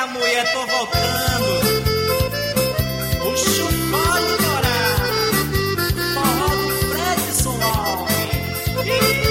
mulher, tô voltando. O chufá de Corá, forró do Fredson Alves.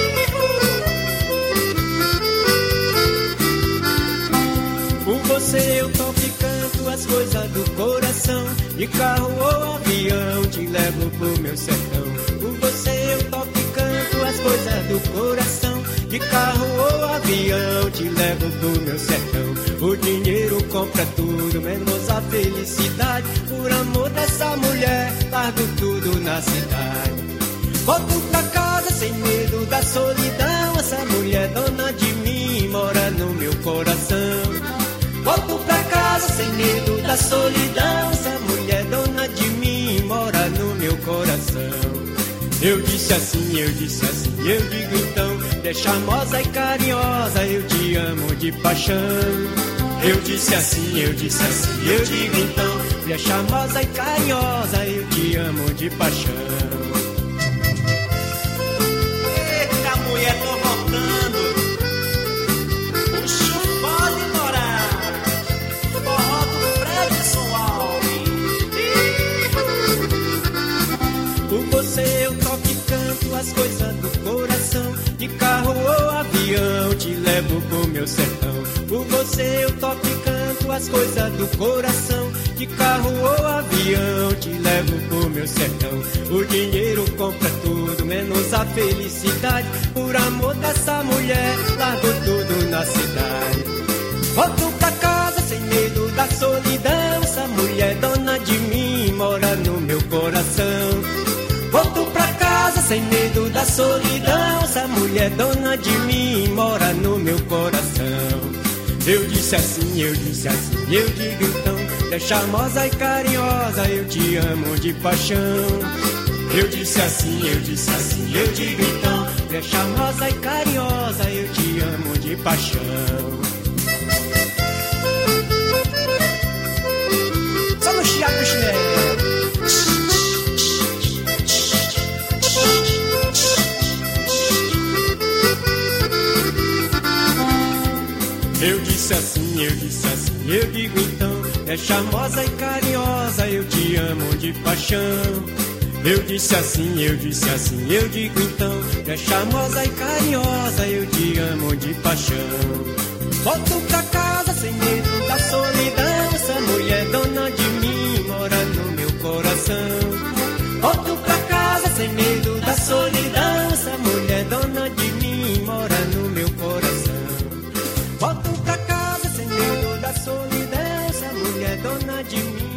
Com você eu toco e canto as coisas do coração. De carro ou avião te levo pro meu sertão. Com você eu toco e canto as coisas do coração. De carro ou avião te levo pro meu sertão. O dinheiro compra tudo, menos a felicidade. Por amor dessa mulher, largo tudo na cidade. Volto pra casa sem medo da solidão. Essa mulher dona de mim mora no meu coração. Volto pra casa sem medo da solidão. Essa mulher dona de mim mora no meu coração. Eu disse assim, eu disse assim, eu digo então, é charmosa e carinhosa, eu te amo de paixão. Eu disse assim, eu disse assim, eu digo então, é charmosa e carinhosa, eu te amo de paixão. Eita mulher, tô voltando. O chufá de Corá, forró do Fredson Alves. Por você eu toco e canto as coisas do coração. De carro ou avião te levo pro meu sertão. Por você eu toco e canto as coisas do coração. De carro ou avião te levo pro meu sertão. O dinheiro compra tudo, menos a felicidade. Por amor dessa mulher, largo tudo na cidade. Volto pra casa sem medo da solidão. Essa mulher dona de mim mora no meu coração. Volto pra casa sem medo da solidão. Essa mulher dona de mim mora no meu coração. Eu disse assim, eu disse assim, eu digo então, é charmosa e carinhosa, eu te amo de paixão. Eu disse assim, eu disse assim, eu digo então, é charmosa e carinhosa, eu te amo de paixão. Só no chiado do chinelo. Eu disse assim, eu disse assim, eu digo então, é charmosa e carinhosa, eu te amo de paixão. Eu disse assim, eu disse assim, eu digo então, é charmosa e carinhosa, eu te amo de paixão. Volto pra casa sem medo da solidão. Essa mulher dona de mim mora no meu coração. Volto pra casa sem medo da solidão. Essa mulher dona de mim mora no meu coração. Volto pra casa sem medo da solidão. Essa mulher dona de mim